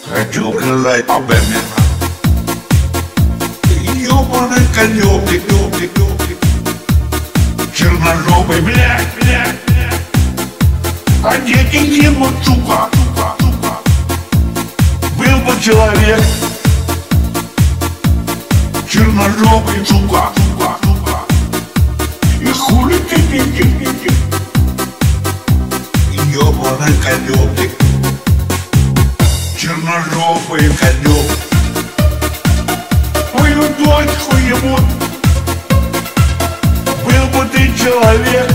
Хочу сказать об Эмине. Ёбаный конёк, черножопый, блядь. А дети ему, сука. Был бы человек, черножопый, сука. И хули ты, ёбаный конёк, черножопый конёк. Твою дочку ему. Был бы ты человек,